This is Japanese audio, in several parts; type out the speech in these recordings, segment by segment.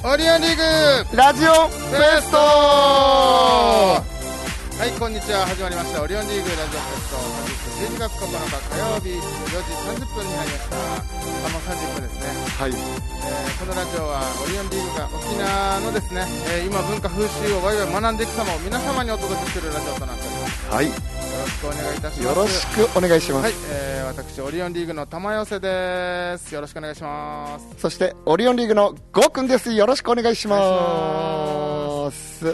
オリオンリーグラジオフェスト。 はい、こんにちは。始まりましたオリオンリーグラジオフェスト。本日12月9日火曜日4時30分に入りました。もう30分ですね。 はい、 このラジオはオリオンリーグが沖縄のですね、今文化風習をワイワイ学んでいく様を皆様にお届けするラジオとなっております。 はい、 よろしくお願いいたします。 よろしくお願いします。 はい、私オリオンリーグの玉寄せです。よろしくお願いします。 そしてオリオンリーグのゴーくんです。よろしくお願いします。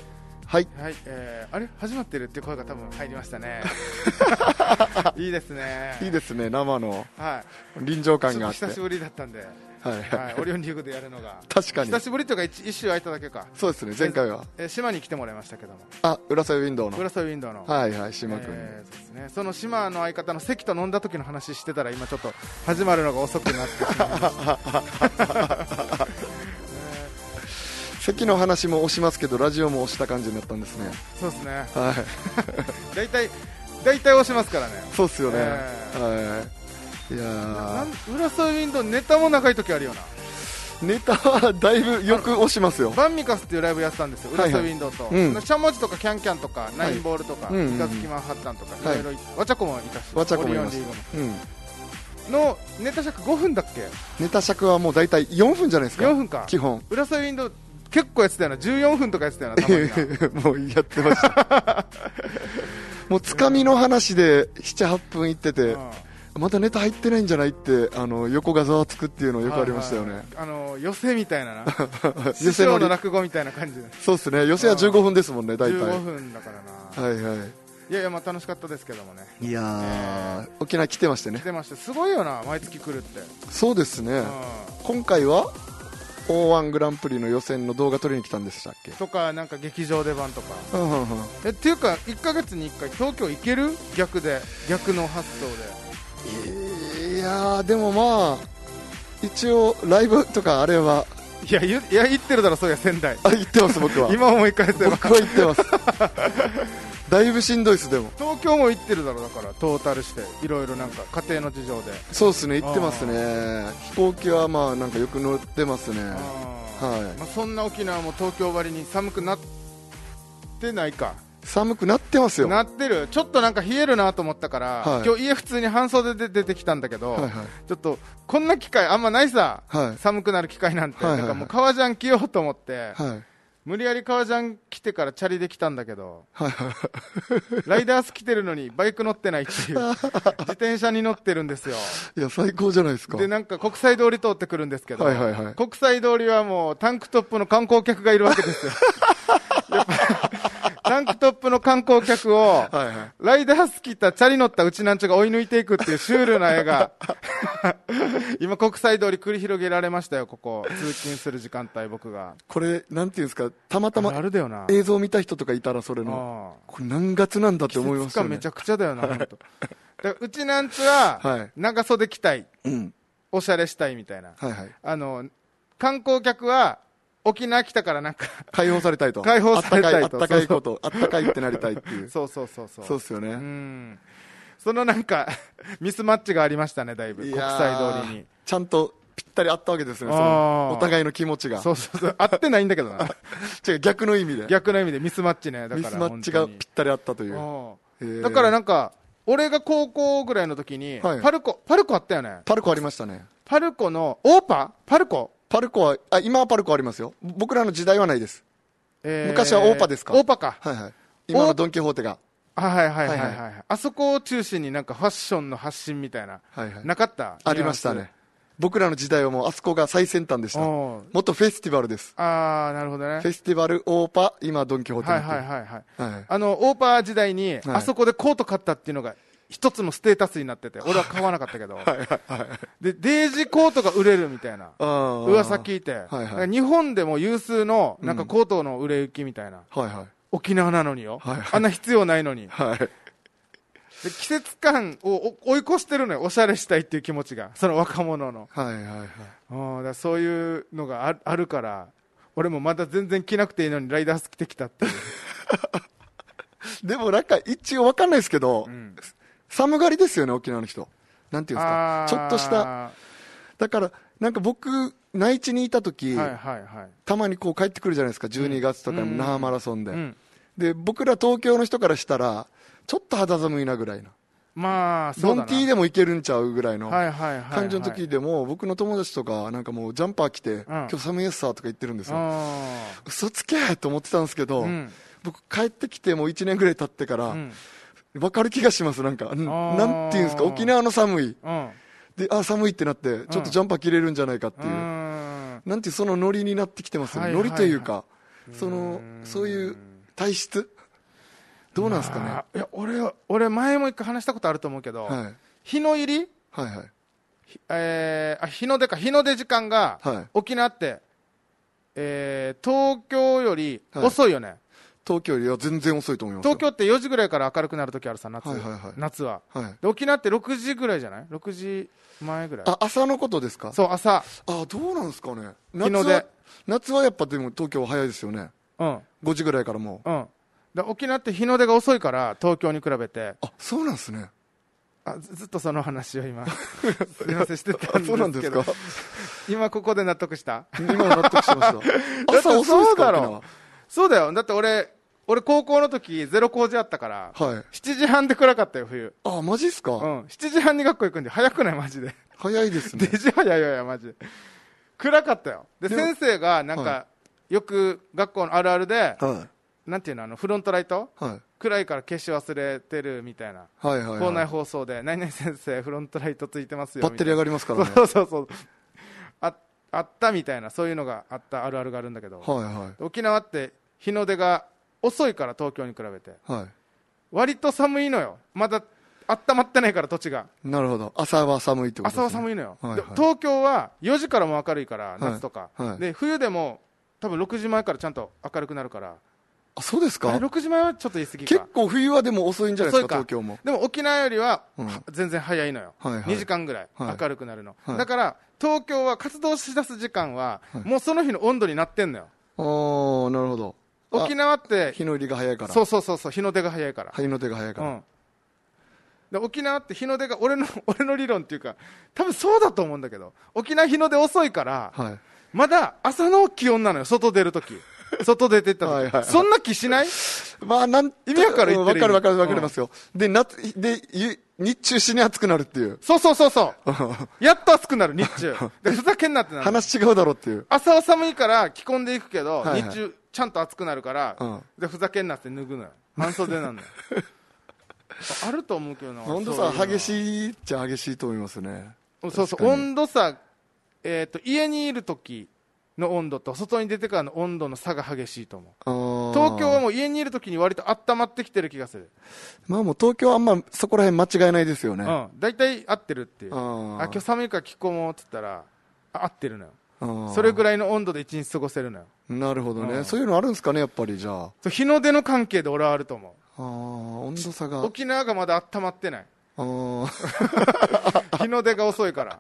はい、 はい、あれ始まってるっていう声が多分入りましたね。いいですね。 いいですね。生のはい、 臨場感があって久しぶりだったんで、 はいはい、オリオンリーグでやるのが確かに久しぶりというか一週空いただけか。 そうですね。前回は島に来てもらいましたけども、 浦添ウィンドウの浦添ウィンドウの、 はいはい、島君、 そうですね、その島の相方の関と飲んだ時の話してたら今ちょっと始まるのが遅くなってしまいました関の話も押しますけどラジオも押した感じになったんですね。 そうですね、 はい大体押しますからね。 そうっすよね、はい。いやー、 浦添ウィンドウネタも長い時あるよな。 ネタはだいぶよく押しますよ。 バンミカスっていうライブやってたんですよ、浦添ウィンドウと、 はいはい、 シャモジとかキャンキャンとか、ナインボールとか、三日月マンハッタンとか、いろいろ、ワチャコもいたし、 ワチャコもいます。 オリオンリーグも、のネタ尺5分だっけ。 ネタ尺はもう大体4分じゃないですか。 4分か。 基本浦添ウィンドウ結構やってたよな。14分とかやってたよな、たまにな。 もうやってましたもうつかみの話で 7,8 分いってて、まだネタ入ってないんじゃないって横がざわつくっていうのよくありましたよね。 寄せみたいなな寄師匠の落語みたいな感じで。 そうですね。寄せは15分ですもんね、大体 15分だからな。 はいはい。 いやいや、まあ楽しかったですけどもね。 いやー、沖縄来てましてね。 来てまして、すごいよな、毎月来るって。 そうですね、今回は O1 グランプリの予選の動画撮りに来たんでしたっけとか、なんか劇場出番とか、っていうか1ヶ月に1回東京行ける？逆の発想で。いやー、でもまあ一応ライブとかあれは、 いや行ってるだろ、そうや。仙台行ってます僕は。 今思い返せば僕は行ってますだいぶしんどいです。でも東京も行ってるだろ。だからトータルしていろいろなんか家庭の事情で。 そうですね、行ってますね。飛行機はまあなんかよく乗ってますね。はい。 まあ、そんな沖縄も東京ばりに寒くなってないか。 寒くなってますよ。 なってる。ちょっとなんか冷えるなと思ったから、はい、今日家普通に半袖で出てきたんだけど、はいはい、ちょっとこんな機会あんまないさ、はい、寒くなる機会なんて、はいはいはい、なんかもう革ジャン着ようと思って、はい、無理やり革ジャン着てからチャリで来たんだけど、はいはい、ライダース着てるのにバイク乗ってないっていう自転車に乗ってるんですよ。いや最高じゃないですか。 でなんか国際通り通ってくるんですけど、 はいはいはい、 国際通りはもうタンクトップの観光客がいるわけですよやっぱタンクトップの観光客を、はいはい、ライダース着たチャリ乗ったうちなんちょが追い抜いていくっていうシュールな絵が今国際通り繰り広げられましたよ。ここ通勤する時間帯僕がこれなんていうんですか、たまたま映像見た人とかいたらそれのこれ何月なんだって思いますよね。 季節感めちゃくちゃだよな、はい、だからうちなんちは長袖着たい、うん、おしゃれしたいみたいな、はいはい、観光客は沖縄来たからなんか解放されたいと、 解放されたいと、 あったかいこと、あったかいってなりたいっていうそうそうですよね。 そのなんかミスマッチがありましたね、だいぶ。国際通りにちゃんとぴったりあったわけですね。そのお互いの気持ちがそう合ってないんだけどな違う、逆の意味でミスマッチね。だからミスマッチがぴったりあったという。 だからなんか俺が高校ぐらいの時に、はい、パルコあったよね。 パルコありましたね。 パルコのパルコは今はパルコありますよ。僕らの時代はないです。昔はオーパですか。 オーパか。 はいはい。今のドンキホーテが。 はいはいはいはい。あそこを中心になんかファッションの発信みたいな、はいはい、なかった？ ありましたね。僕らの時代はもうあそこが最先端でした。もっとフェスティバルです。 ああ、なるほどね。 フェスティバルオーパ、今ドンキホーテ。 はいはいはいはい。オーパ時代に、あそこでコート買ったっていうのが一つのステータスになってて、俺は買わなかったけどでデイジーコートが売れるみたいな噂聞いて、はいはい、日本でも有数のなんかコートの売れ行きみたいな、はいはい、沖縄なのによ、はいはい、あんな必要ないのに、はい、で季節感を追い越してるのよ、おしゃれしたいっていう気持ちが、その若者の、はいはいはい、だそういうのがあるから、俺もまだ全然着なくていいのにライダース着てきたっていうでもなんか一応分かんないですけど、寒がりですよね、沖縄の人。なんていうんですか、ちょっとしただからなんか僕内地にいた時、 はいはいはい、 たまにこう帰ってくるじゃないですか、12月とかの那覇マラソンで、で僕ら東京の人からしたらちょっと肌寒いなぐらいな、 まあそうだな、 ロンティーでもいけるんちゃうぐらいの感じの時でも、僕の友達とかなんかもうジャンパー着て、今日寒いやつさとか言ってるんですよ。嘘つけと思ってたんですけど、僕帰ってきてもう1年ぐらい経ってから、分かる気がします。なんかなんていうんですか、沖縄の寒い、で寒いってなってちょっとジャンパー着れるんじゃないかっていう、なんていうそのノリになってきてますよね。ノリというかそういう体質どうなんですかね。 いや俺前も一回話したことあると思うけど、日の入り、日の出時間が、沖縄って、東京より遅いよね。 東京よりは全然遅いと思います。 東京って4時ぐらいから明るくなる時あるさ、夏は、で沖縄って6時ぐらいじゃない？ 6 時前ぐらい。 朝のことですか？ そう、朝。 どうなんですかね。夏はやっぱでも東京は早いですよね。5時ぐらいからもう。 で沖縄って日の出が遅いから東京に比べて。 そうなんですね。 ずっとその話を今すいませんしてたんですけど。そうなんですか。今ここで納得した？ 今納得しました朝遅いですか？そうだろう。 そうだよ。だって俺高校の時ゼロ工事あったから、7時半で暗かったよ冬。 マジっすか ？7時半に学校行くんで早くない？マジで早いですね。 デジ早いよマジで暗かったよ。で先生がなんか、よく学校のあるあるで、なんていうの、フロントライト、暗いから消し忘れてるみたいな、校内放送で何々先生フロントライトついてますよバッテリー上がりますからね。 そうあったみたいな、そういうのがあったあるあるがあるんだけど、沖縄って日の出が遅いから東京に比べて、割と寒いのよ。まだ温まってないから土地が。なるほど。朝は寒いってことですね。 朝は寒いのよ、東京は4時からも明るいから夏とか、で冬でも多分6時前からちゃんと明るくなるから。 そうですか。 6時前はちょっと言い過ぎか。 結構冬はでも遅いんじゃないですか、東京も。 でも沖縄よりは全然早いのよ、2時間ぐらい明るくなるの、だから東京は活動しだす時間はもうその日の温度になってんのよ。 なるほど。 沖縄って日の入りが早いから。 そう日の出が早いから。 日の出が早いから、 で沖縄って日の出が俺の理論っていうか多分そうだと思うんだけど、沖縄日の出遅いから、まだ朝の気温なのよ、外出るとき外出てった時そんな気しない？意味わかる？言ってる意味。 わかりますよ。で日中死に暑くなるっていう。 そうやっと暑くなる日中でふざけんなってなる。 話違うだろっていう。 朝は寒いから着込んでいくけど、日中ちゃんと暑くなるから、でふざけんなって脱ぐのよ。半袖なんだよあると思うけどな。 温度差激しいっちゃ激しいと思いますね。 温度差、家にいる時の温度と外に出てからの温度の差が激しいと思う。東京はもう家にいる時に割と温まってきてる気がする。 もう東京はあんまそこら辺間違いないですよね。 大体合ってるっていう。今日寒いから着込もうって言ったら合ってるのよ。それぐらいの温度で一日過ごせるのよ。 なるほどね。そういうのあるんですかね、やっぱり。じゃあ日の出の関係で俺はあると思う。 温度差が。 沖縄がまだ温まってない。日の出が遅いから。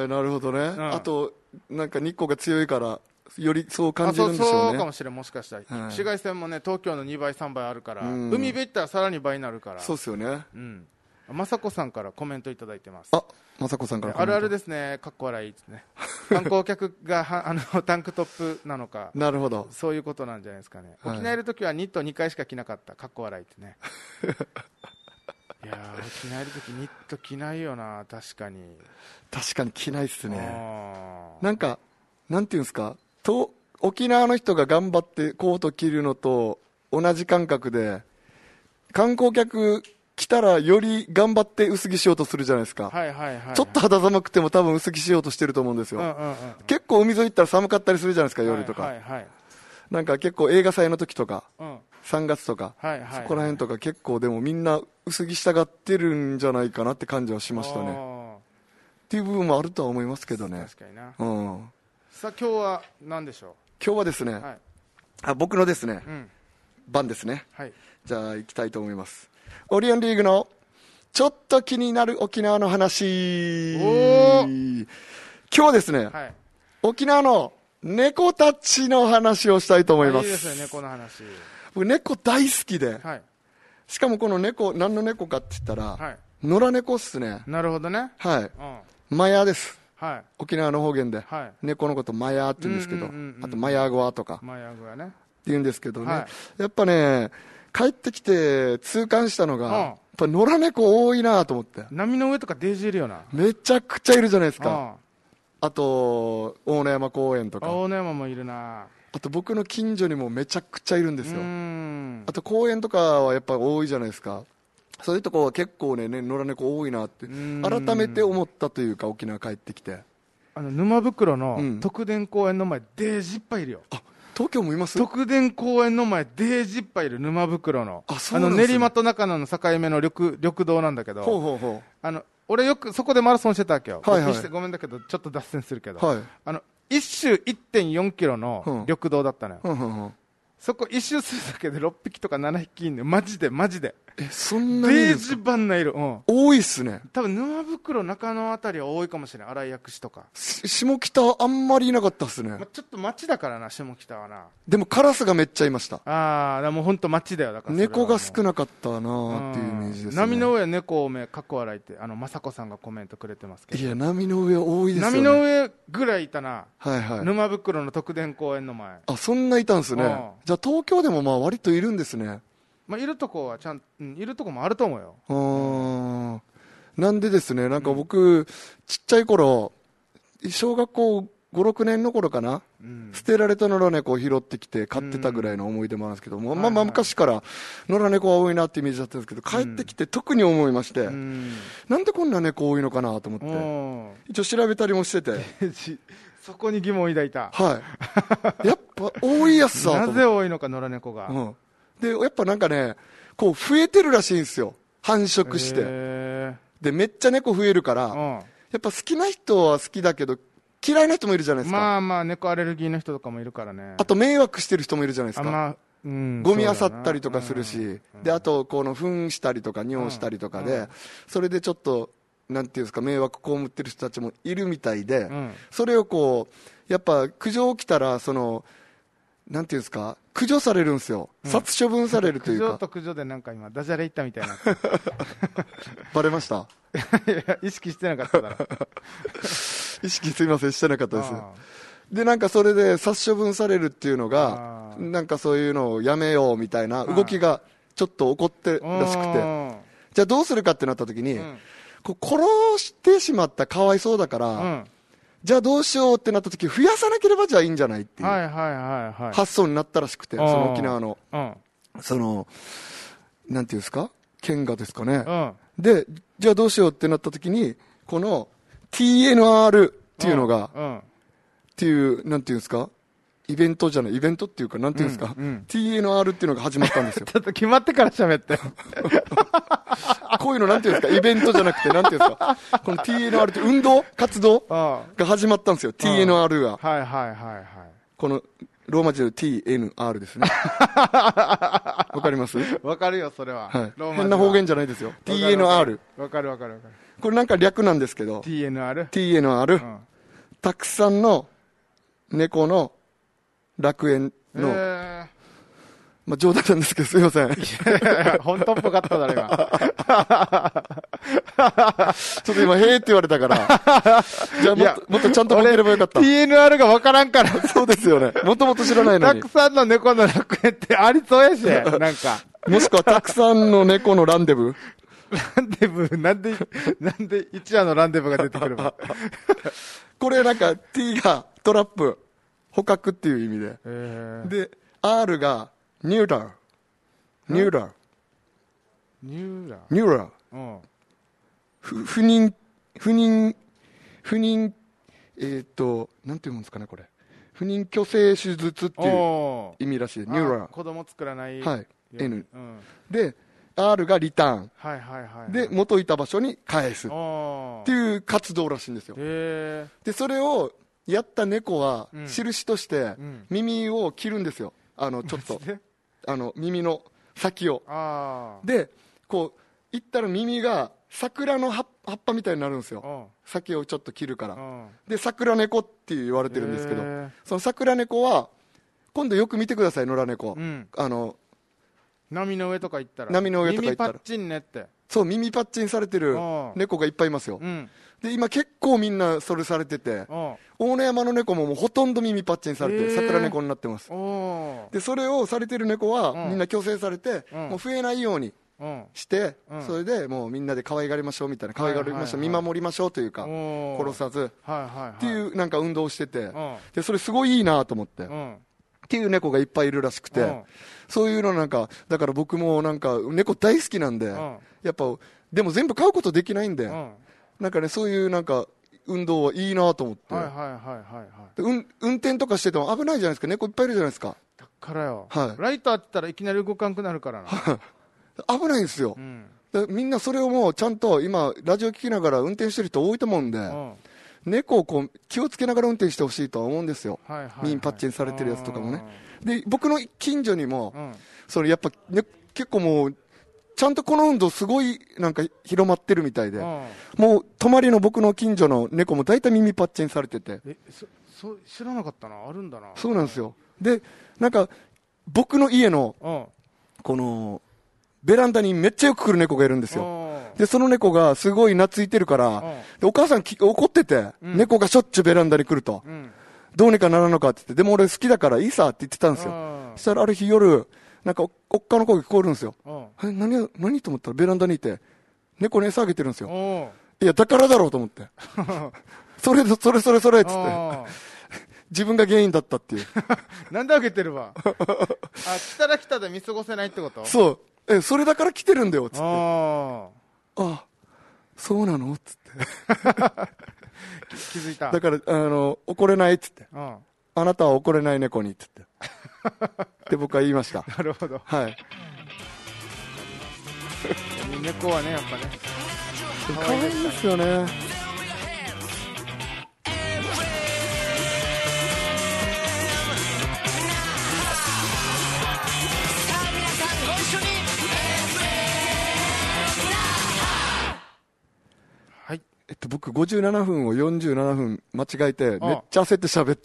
なるほどね。あとなんか日光が強いからよりそう感じるんでしょうね。 そうかもしれん。もしかしたら、紫外線もね東京の2倍3倍あるから、海辺行ったらさらに倍になるから。 そうですよね。 雅子さんからコメントいただいてます。 雅子さんからあるあるですね、かっこ笑いですね観光客がタンクトップなのかなるほど、 そういうことなんじゃないですかね。沖縄いるときはニット2回しか着なかった、かっこ笑いってねいや沖縄いるときニット着ないよな。確かに着ないっすね。なんかなんていうんですか、沖縄の人が頑張ってコート着るのと同じ感覚で観光客来たらより頑張って薄着しようとするじゃないですか。ちょっと肌寒くても多分薄着しようとしてると思うんですよ。結構海沿い行ったら寒かったりするじゃないですか、夜とか。なんか結構映画祭の時とか、3月とか、そこら辺とか結構でもみんな薄着したがってるんじゃないかなって感じはしましたね。っていう部分もあるとは思いますけどね。 確かにな。さあ今日は何でしょう。 今日はですね、僕のですね、番ですね。じゃあ行きたいと思います。オリオンリーグのちょっと気になる沖縄の話。今日はですね、沖縄の猫たちの話をしたいと思います。 いいですね、猫の話。 僕猫大好きで、しかもこの猫何の猫かって言ったら、野良猫っすね。 なるほどね。 マヤです。 はい、 沖縄の方言で、 はい、 猫のことマヤって言うんですけど、あとマヤグワとかマヤグワねって言うんですけどね、 はい、 やっぱね帰ってきて痛感したのが、やっぱ野良猫多いなと思って。 波の上とかデージいるよな。 めちゃくちゃいるじゃないですか。あと大野山公園とか。 大野山もいるな。 あと僕の近所にもめちゃくちゃいるんですよ。あと公園とかはやっぱ多いじゃないですか。そういうとこは結構ね野良猫多いなって改めて思ったというか、沖縄帰ってきて沼袋の徳田公園の前、デージいっぱいいるよ。 東京もいます？ 徳田公園の前、デージいっぱいいる、沼袋の。 練馬と中野の境目の緑道なんだけど、俺よくそこでマラソンしてたわけよ。ごめんだけど、ちょっと脱線するけど、一周 1.4 キロの緑道だったのよ。そこ一周するだけで6匹とか7匹いんのよ。マジで。 そんなにいるんですか？ デージバンナいる。 多いっすね。 多分沼袋中野あたりは多いかもしれない。新井薬師とか下北あんまりいなかったっすね。 ちょっと町だからな、下北はな。 でもカラスがめっちゃいました。 だからもう本当町だよ。だから猫が少なかったなっていうイメージですね。 波の上猫多め、かっこ笑いって雅子さんがコメントくれてますけど。 いや波の上多いですよね。 波の上ぐらいいたな。沼袋の徳田公園の前。 そんないたんですね。じゃあ東京でも割といるんですね。 いるとこはいるとこもあると思うよ。 なんでですね、なんか僕、ちっちゃい頃、小学校5、6年の頃かな、捨てられた野良猫を拾ってきて飼ってたぐらいの思い出もあるんですけども、昔から野良猫は多いなってイメージだったんですけど、帰ってきて特に思いまして、なんでこんな猫多いのかなと思って、一応調べたりもしてて。 そこに疑問を抱いた。 やっぱ多いやつさ。 なぜ多いのか、野良猫が。 でやっぱなんかねこう増えてるらしいんですよ、繁殖して。でめっちゃ猫増えるから、やっぱ好きな人は好きだけど嫌いな人もいるじゃないですか。 猫アレルギーの人とかもいるからね。 あと迷惑してる人もいるじゃないですか。ゴミ漁ったりとかするし、であとこの糞したりとか尿したりとかで、それでちょっとなんていうんですか、迷惑被ってる人たちもいるみたいで、それをこうやっぱ苦情来たらなんていうんですか、駆除されるんですよ、殺処分されるというか。 駆除と駆除でなんか今ダジャレ言ったみたいなバレました？ いや意識してなかっただろ意識すいませんしてなかったです。でなんかそれで殺処分されるっていうのがなんかそういうのをやめようみたいな動きがちょっと起こってらしくて、じゃあどうするかってなった時に、こう殺してしまったかわいそうだから、じゃあどうしようってなった時増やさなければじゃあいいんじゃないっていう発想になったらしくて、その沖縄のなんていうんですか、県がですかね。でじゃあどうしようってなった時にこの TNR っていうのがっていうなんていうんですか、イベントじゃない、イベントっていうかなんていうんですか、TNR っていうのが始まったんですよ。 ちょっと決まってから喋ってこういうのなんていうんですか、イベントじゃなくてなんていうんですか、この TNR って運動活動が始まったんですよ、TNR が。このローマ字で TNR ですね。わかります？ わかるよそれは。 変な方言じゃないですよ。TNR。 わかる。 これなんか略なんですけど。TNR。たくさんの猫の楽園の。冗談なんですけどすいません。 本当っぽかっただろ今。 ちょっと今へーって言われたからじゃあもっとちゃんとボケればよかった。 TNR が分からんから。 そうですよね、もともと知らないのに。 たくさんの猫の楽園ってありそうやしなんかもしくはたくさんの猫のランデブーなんで一夜のランデブーが出てくるのこれなんか T がトラップ捕獲っていう意味で、で R がニューラー不妊なんていうんですかね、これ不妊去勢手術っていう意味らしい。ニューラー、 子供作らない、 N、で R がリターン、で元いた場所に返すっていう活動らしいんですよ。でそれをやった猫は印として耳を切るんですよ、ちょっと耳の先を。でこういったら耳が桜の葉っぱみたいになるんですよ、先をちょっと切るから。で桜猫って言われてるんですけど、その桜猫は今度よく見てください、野良猫。波の上とか行ったら耳パッチンねってそう、耳パッチンされてる猫がいっぱいいますよ。で、今結構みんなそれされてて、大野山の猫ももうほとんど耳パッチンされて、桜猫になってます。で、それをされてる猫はみんな矯正されて、もう増えないようにして、それでもうみんなで可愛がりましょうみたいな、可愛がりましょう、見守りましょうというか、殺さずっていうなんか運動をしてて、で、それすごいいいなと思って。っていう猫がいっぱいいるらしくて、そういうのなんか、だから僕もなんか猫大好きなんで、やっぱ、でも全部飼うことできないんで、なんかね、そういうなんか、運動はいいなと思って。運転とかしてても危ないじゃないですか、猫いっぱいいるじゃないですか。 だからよ。ライト当てたらいきなり動かんくなるからな。 危ないんですよ。みんなそれをもうちゃんと今、ラジオ聞きながら運転してる人多いと思うんで、猫をこう気をつけながら運転してほしいとは思うんですよ。耳パッチンされてるやつとかもね。で、僕の近所にも、それやっぱ、ね、結構もう、ちゃんとこの運動すごいなんか広まってるみたいで、もう隣の僕の近所の猫も大体耳パッチンされてて。 知らなかったな、あるんだな。 そうなんですよ。で、なんか、僕の家の、この、ベランダにめっちゃよく来る猫がいるんですよ。で、その猫がすごい懐いてるから、でお母さん怒ってて、猫がしょっちゅうベランダに来ると、どうにかならんのかって言って、でも俺好きだからいいさって言ってたんですよ。そしたらある日夜、なんかおっかの声が聞こえるんですよ。何と思ったらベランダにいて、猫に餌あげてるんですよ。いや、だからだろうと思って。それっつって。自分が原因だったっていう。 なんであげてるわ。来たら来たで見過ごせないってこと？ そう。それだから来てるんだよ、つって。あ、そうなのつって。 気づいた。 だから、怒れないっつって。あなたは怒れない猫に、つって。って僕は言いました。 なるほど。 はい。 猫はね、やっぱね。 可愛いですよね。僕57分を47分間違えて、めっちゃ焦って喋って、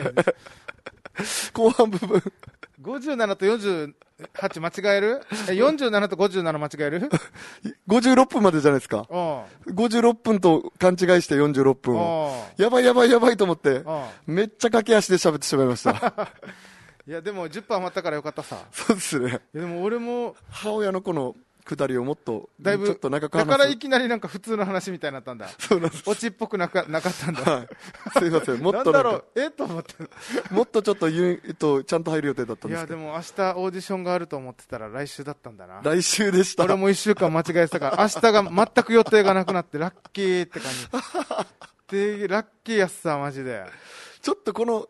後半部分。 57と48間違える？47と57間違える ？56分までじゃないですか。56分と勘違いして46分を。やばいと思って、めっちゃ駆け足で喋ってしまいました。 いや、でも10分余ったからよかったさ。 そうですね。 でも俺も、 母親のこの、下りをもっと、 だいぶ、 ちょっと長く話す。だからいきなりなんか普通の話みたいになったんだ。 そうなんです。 オチっぽくなかったんだ。 はい。すいません。もっとなんだろう、と思って。 もっとちょっとちゃんと入る予定だったんですけど。 いや、でも明日オーディションがあると思ってたら来週だったんだな。 来週でした。 俺も1週間間違えてたから、明日が全く予定がなくなってラッキーって感じ。で、ラッキーやっさ、マジで。 ちょっとこの、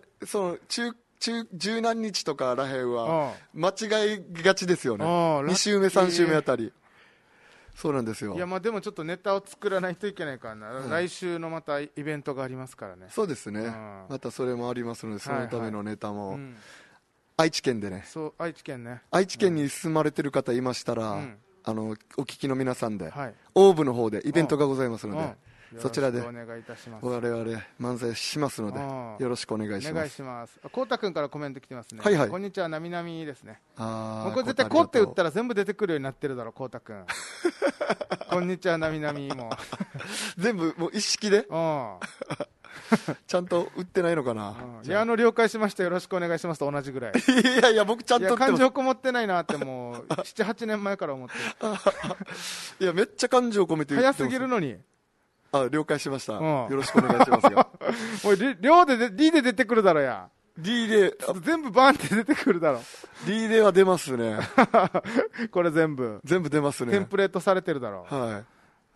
十何日とからへんは、間違いがちですよね。2週目、3週目あたり。そうなんですよ。 いや、まあでもちょっとネタを作らないといけないからな。来週のまたイベントがありますからね。 そうですね。またそれもありますので、そのためのネタも。愛知県でね。 そう、愛知県ね。 愛知県に住まれてる方いましたら、お聞きの皆さんで、オーブの方でイベントがございますので、そちらで我々漫才しますので、よろしくお願いします。 お願いします。こうたくんからコメント来てますね。こんにちは、なみなみですね。これ絶対こうって打ったら全部出てくるようになってるだろ、こうたくん。こんにちは、なみなみも。 全部もう一式でちゃんと打ってないのかな。 いや、了解しました、よろしくお願いしますと同じぐらい。 いや、僕ちゃんと感情こもってないなってもう、7、8年前から思ってる。 いや、めっちゃ感情込めて言ってます。 早すぎるのに。 了解しました。よろしくお願いしますよ。 おい、量で、D で出てくるだろや。 D で、 全部バーンって出てくるだろ。 D では出ますね。 これ全部出ますね。 テンプレートされてるだろ。 はい。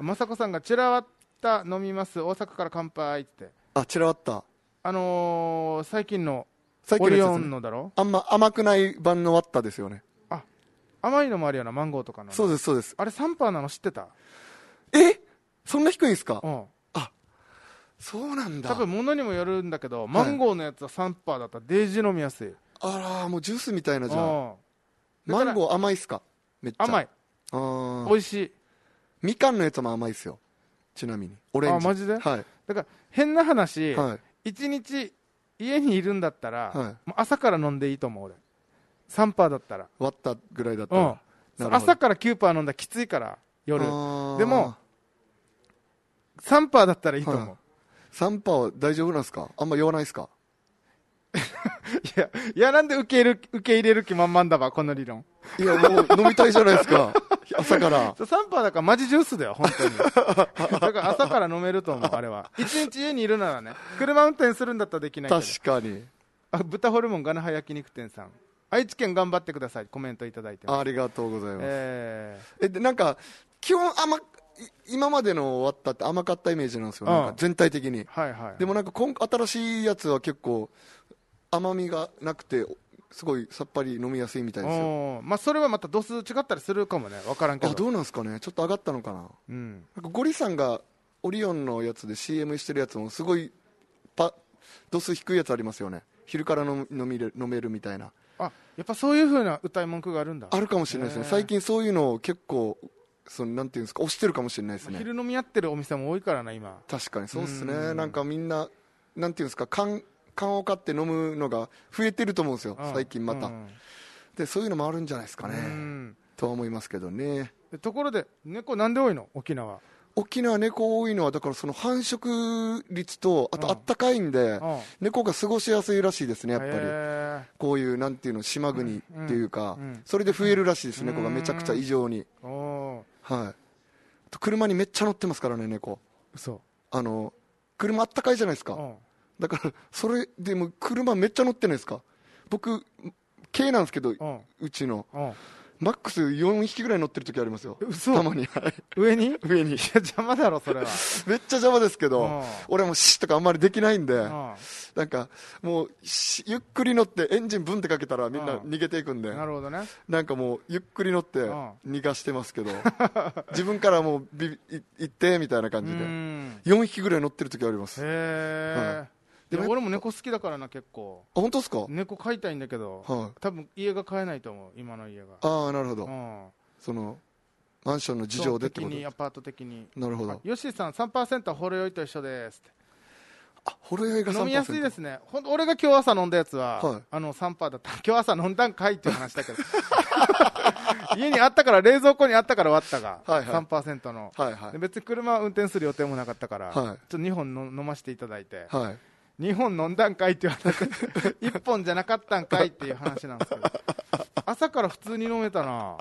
まさこさんがチラワッタ飲みます。大阪から乾杯って。 チラワッタ。 最近のオリオンのだろ。 甘くない版のワッタですよね。 甘いのもあるよな、マンゴーとかの。 そうです、そうです。 あれ3%なの知ってた？ そんな低いんですか？そうなんだ。 多分物にもよるんだけど、マンゴーのやつは3%だったらデージ飲みやすい。 もうジュースみたいなじゃん。マンゴー甘いっすか？めっちゃ甘い。美味しい。みかんのやつも甘いっすよ。ちなみにオレンジ。 マジで？ はい。 だから変な話、1日家にいるんだったら、もう朝から飲んでいいと思う俺。3%だったら。 割ったぐらいだったら。 朝から9%飲んだらきついから。 夜。でも、3% だったらいいと思う。 3% は大丈夫なんですか？あんま言わないですか？ いや、なんで受け入れる気満々だわ、この理論。 いや、もう飲みたいじゃないですか。朝から。 3% だからマジジュースだよ、本当に。だから朝から飲めると思う、あれは。1日家にいるならね。車運転するんだったらできないけど。 確かに。 豚ホルモンガナハ焼肉店さん。愛知県頑張ってください。コメントいただいてます。 ありがとうございます。で、なんか、基本今までの終わったって甘かったイメージなんですよ。なんか全体的に。 はいはい。 でもなんか新しいやつは結構甘みがなくて、すごいさっぱり飲みやすいみたいですよ。 まあそれはまた度数違ったりするかもね。わからんけど。 どうなんですかね。ちょっと上がったのかな。なんかゴリさんがオリオンのやつで CM してるやつもすごい度数低いやつありますよね。昼から飲めるみたいな。 やっぱそういう風な歌い文句があるんだ。 あるかもしれないですね。最近そういうのを結構なんていうんですか、押してるかもしれないですね。 昼飲みやってるお店も多いからな、今。 確かにそうですね。なんかみんな、なんていうんですか、缶を買って飲むのが増えてると思うんですよ、最近また。で、そういうのもあるんじゃないですかね。とは思いますけどね。 ところで、猫なんで多いの？沖縄。 沖縄猫多いのは、だからその繁殖率と、あとあったかいんで、猫が過ごしやすいらしいですね、やっぱり。こういう、なんていうの、島国っていうか、それで増えるらしいです、猫がめちゃくちゃ異常に。はい。車にめっちゃ乗ってますからね、猫。 嘘。 車あったかいじゃないですか。だから、それでも車めっちゃ乗ってないですか。僕、軽なんですけど、うちの。マックス4匹ぐらい乗ってる時ありますよ。 嘘。 たまに。 上に上に。いや、 邪魔だろ、それは。 めっちゃ邪魔ですけど、俺はもうシッとかあんまりできないんで、なんか、もう、ゆっくり乗って、エンジンブンってかけたらみんな逃げていくんで、 なるほどね。 なんかもう、ゆっくり乗って、逃がしてますけど、自分からもう、行って、みたいな感じで、4匹ぐらい乗ってる時あります。でも俺も猫好きだからな、結構。 本当ですか？ 猫飼いたいんだけど、多分家が買えないと思う、今の家が。 なるほど。そのマンションの事情でってこと？ アパート的に。 なるほど。 ヨッシーさん 3% はほろ酔いと一緒ですって。 ほろ酔いが 3%。 飲みやすいですね。俺が今日朝飲んだやつは、3% だった。今日朝飲んだんかいっていう話だけど家にあったから、冷蔵庫にあったから割ったが、3% の、別に車運転する予定もなかったから、ちょっと2本飲ませていただいて、2本飲んだんかいって言われて1本じゃなかったんかいっていう話なんですけど、朝から普通に飲めたな。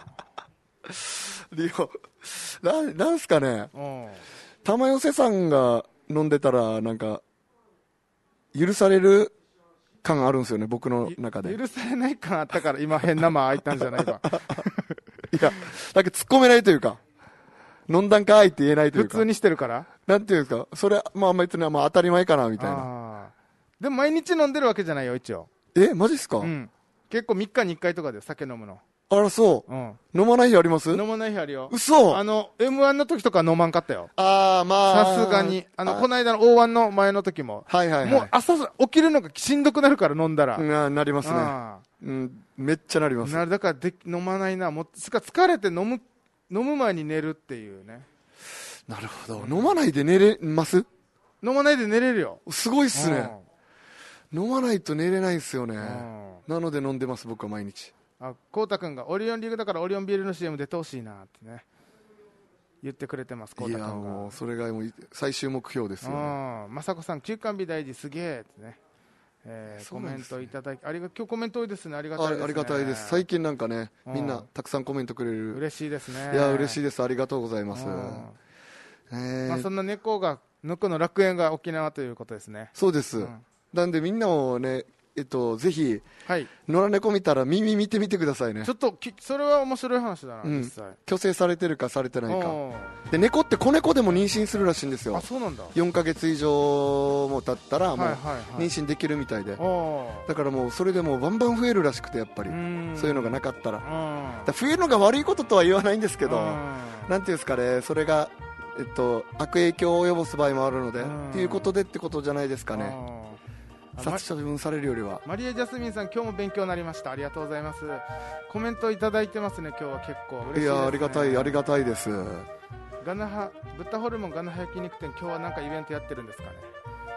なんすかね、玉寄さんが飲んでたらなんか許される感あるんですよね、僕の中で。 許されない感あったから今変な間開いたんじゃないかいや、だけど突っ込めないというか、飲んだんかいって言えないというか、 普通にしてるから、なんていうんですか、それまあ別に当たり前かなみたいな。 でも毎日飲んでるわけじゃないよ、一応。 マジっすか？ 結構3日に1回とかで酒飲むの。 あら、そう。飲まない日あります？ 飲まない日あるよ。 嘘。 M1 の時とか飲まんかったよ。 まあ。 さすがに。この間の O1 の前の時も。もう朝起きるのがしんどくなるから飲んだら。 なりますね。めっちゃなります。 だから飲まないな。もう疲れて飲む前に寝るっていうね。 なるほど。飲まないで寝れます？ 飲まないで寝れるよ。 すごいっすね。飲まないと寝れないんですよね。なので飲んでます、僕は毎日。 こうたくんがオリオンリーグだからオリオンビールの CM 出てほしいなってね言ってくれてます。こうたくんが。いや、 もうそれがもう最終目標ですよね。 まさこさん休館日大事すげえってね、コメントいただき今日コメント多いですね。ありがたいですね。 ありがたいです。最近なんかね、みんなたくさんコメントくれる。 嬉しいですね。 いや、嬉しいです。ありがとうございます。 そんな猫の楽園が沖縄ということですね。 そうです。なんでみんなもね、ぜひ、野良猫見たら耳見てみてくださいね。 ちょっとそれは面白い話だな、実際。 虚勢されてるかされてないかで、猫って子猫でも妊娠するらしいんですよ。 そうなんだ。 4ヶ月以上も経ったらもう妊娠できるみたいで、だからもうそれでもうバンバン増えるらしくて、やっぱりそういうのがなかったら、増えるのが悪いこととは言わないんですけど、なんていうんですかね、それが悪影響を及ぼす場合もあるのでっていうことでってことじゃないですかね。殺処分されるよりは。 マリエ・ジャスミンさん、今日も勉強になりました。ありがとうございます。コメントいただいてますね。今日は結構嬉しいですね。 いや、ありがたいです。 豚ホルモンガナハ焼肉店、今日はなんかイベントやってるんですかね。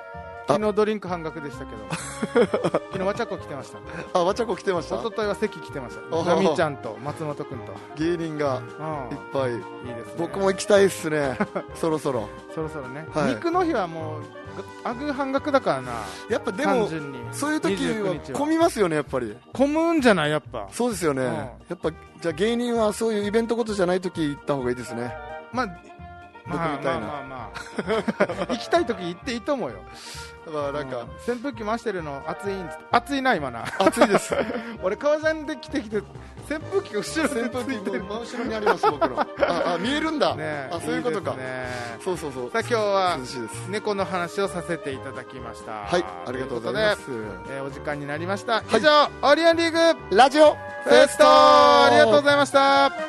昨日ドリンク半額でしたけど昨日わちゃこ来てました。 わちゃこ来てました。 一昨日は関来てました。ガミちゃんと松本君と芸人がいっぱい、いいですね。 僕も行きたいっすねそろそろね、 はい、 肉の日はもうアグ半額だからな。 やっぱでもそういう時は混みますよね。やっぱり混むんじゃない。やっぱそうですよね、やっぱじゃあ芸人はそういうイベントごとじゃない時行った方がいいですね。 まあ僕みたいな、 行きたい時行っていいと思うよ。 なんか扇風機回してるの暑いんつって。暑いな今な。 暑いです俺革ジャンで来て扇風機が後ろでついてる。 真後ろにあります僕の見えるんだ、 ね、 そういうことか。 いいね、 そう。 さあ今日は猫の話をさせていただきました。 はい、ありがとうございます。 お時間になりました。以上、オリオンリーグラジオフェスト、ありがとうございました。